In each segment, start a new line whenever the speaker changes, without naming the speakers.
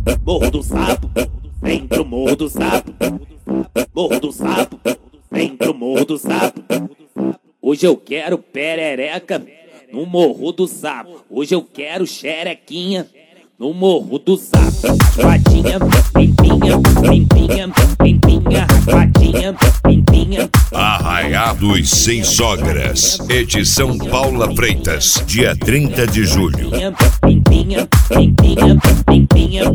Morro do Sapo, vem pro Morro do Sapo. Morro do Sapo, vem pro Morro do Sapo. Hoje eu quero perereca no Morro do Sapo. Hoje eu quero xerequinha no Morro do Sapo. Patinha, limpinha, limpinha, limpinha. Patinha, limpinha.
Arraiados Sem Sogras, edição Paula Freitas, dia 30 de julho.
Limpinha, limpinha, limpinha.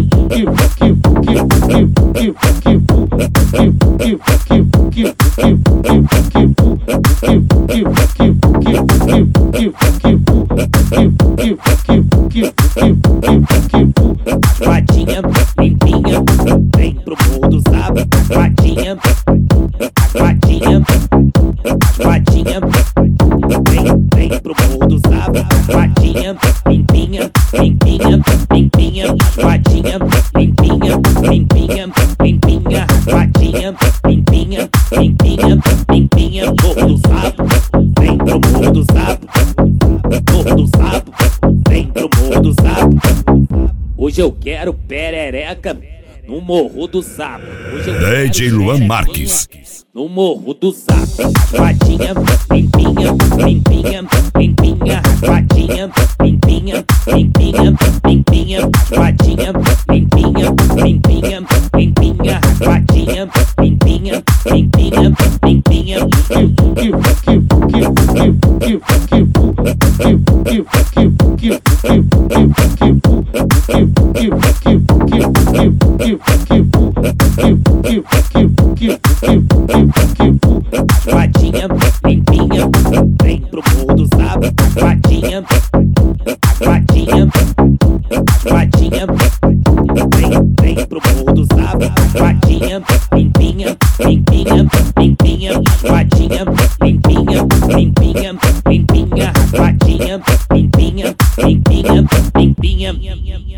Patinha, limpinha, vem pro Morro do Sapo. Patinha, patinha, patinha, vem pro Morro do Sapo. Patinha, limpinha, limpinha, limpinha. Patinha, limpinha, limpinha, limpinha. Patinha, limpinha, limpinha, limpinha. Morro do Sapo, vem pro Morro do Sapo. Morro do Sapo, vem pro Morro do Sapo. Hoje eu quero perereca no Morro do Sapo.
DJ Luan Marques
no Morro do Sapo. Patinha, limpinha, limpinha, limpinha. Patinha, limpinha, limpinha, limpinha. Patinha, limpinha, limpinha, limpinha. Patinha, limpinha, limpinha, limpinha. Patinha, limpinha, vem pro Morro do Sapo. Patinha, patinha, patinha, vem pro Morro do Sapo. Patinha, limpinha, limpinha, limpinha. Patinha, limpinha, limpinha, limpinha. Patinha, limpinha, limpinha, limpinha.